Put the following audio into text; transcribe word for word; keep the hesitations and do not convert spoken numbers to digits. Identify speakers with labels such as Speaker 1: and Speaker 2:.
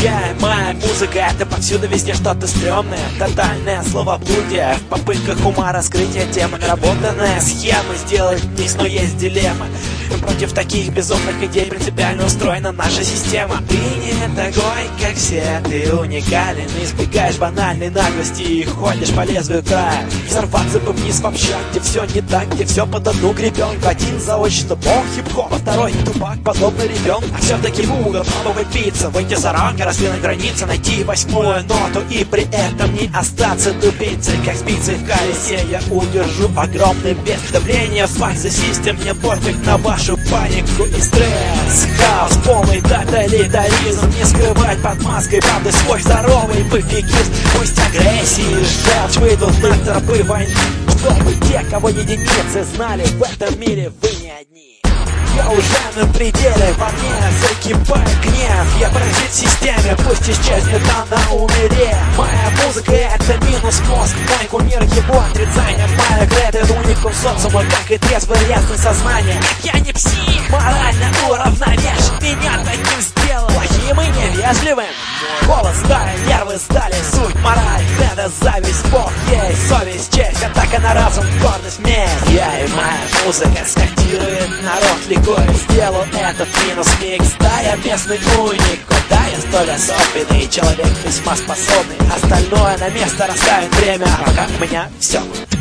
Speaker 1: Я и моя музыка — это повсюду, везде что-то стрёмное. Тотальное словоблудие в попытках ума раскрытия темы. Наработанная схема сделать микс, но есть дилемма. Против таких безумных идей принципиально устроена наша система. Ты не такой, как все, ты уникален. Избегаешь банальной наглости и ходишь по лезвию края. Взорваться бы вниз в общак, где все не так, где все под одну гребенку. Один за отчество бог хип-хоп, а второй тупак, подобно ребенку. А все-таки в угол пробовать биться, выйти за рамки, раздвинуть границы, найти восьмую ноту и при этом не остаться тупицей, как спицы в колесе. Я удержу огромный вес, давление в факт систем, мне пофиг на вашу панику и стресс. Хаос, полный тоталитаризм, не скрывать под маской правды свой здоровый пофигизм. Пусть агрессии и желчь выйдут на тропы войны, чтобы те, кого единицы знали, в этом мире вы не одни. Я уже на пределе, во мне закипает гнев. Я паразит в системе, пусть исчезнет она, умере. Моя музыка — это минус мозг, мой кумир — его отрицание. Моя грета — это уникум социума, как и трезвое ясное сознание. Я не псих, морально уравновешен, меня таким сделал плохим и невежливым. Голос стали, нервы стали, суть, мораль, это зависть, бог есть, совесть, честь, атака на разум, гордость, месть. Я и моя музыка скандирует народ, ликует. Сделал этот минус микс, да, я местный уник. Да, я столь особенный человек, весьма способный. Остальное на место расставит время, а пока у меня все.